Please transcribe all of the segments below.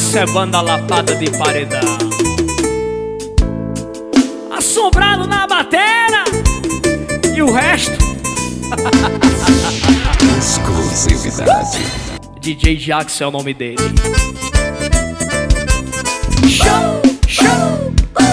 Isso é banda lapada de paredão. Assombrado na batera. E o resto exclusividade. DJ Jackson é o nome dele. Show, show.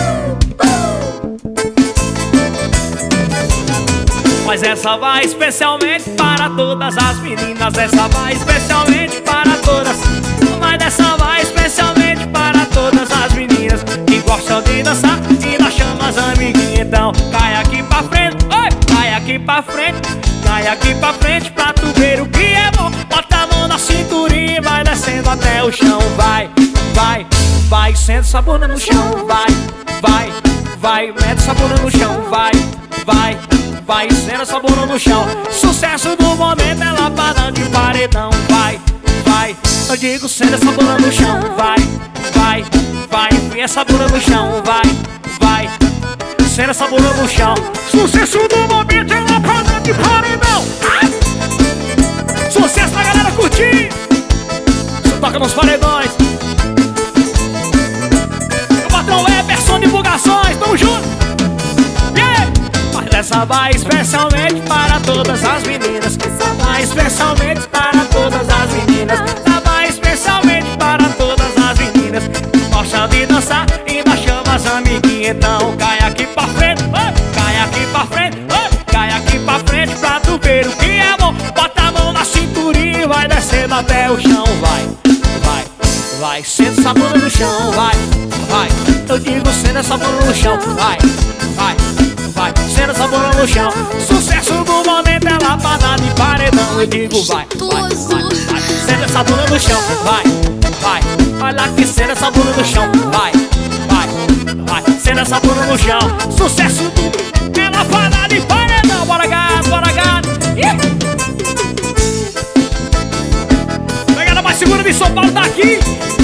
Mas essa vai especialmente para todas as meninas. Essa vai especialmente para todas. Mas essa vai especialmente para todas as meninas que gostam de dançar e nós chama as amiguinhas. Então cai aqui pra frente, oi, cai aqui pra frente, cai aqui pra frente pra tu ver o que é bom. Bota a mão na cinturinha e vai descendo até o chão. Vai, vai, vai, senta essa bunda no chão. Vai, vai, vai, mete essa bunda no chão. Vai, vai, vai, senta essa bunda no chão. Sucesso do momento é lapada de paredão. Vai, vai, eu digo senta essa bunda no chão. Vai, vai, vai, põe essa bunda no chão. Vai, vai, senta essa bunda no chão. Sucesso do momento é lapada de paredão. Sucesso pra galera curtir. Você toca nos paredões. O patrão Eberson Divulgações, tamo junto. Yeah! Mas essa vai especialmente para todas as meninas. Essa vai especialmente para todas as meninas. Essa vai especialmente para todas as meninas que gostam de dançar e nós chama as amiguinhas. Então cai aqui pra frente, cai aqui pra frente, cai aqui pra frente pra tu ver o que é bom. Bota a mão na cinturinha e vai descendo até o chão. Vai, vai, vai, senta essa bunda no chão. Vai, vai, eu digo senta essa bunda no chão. Vai, vai, vai, senta essa bunda no chão. Sucesso do momento é lapada de paredão. Eu digo vai, vai, vai, vai, senta essa bunda no chão. Vai, vai, olha aqui, senta essa bunda no chão. Vai, vai, vai, senta essa bunda no chão. Sucesso do é lapada de paredão. Bora gato, bora gato. Pegada mais segura de São Paulo tá aqui.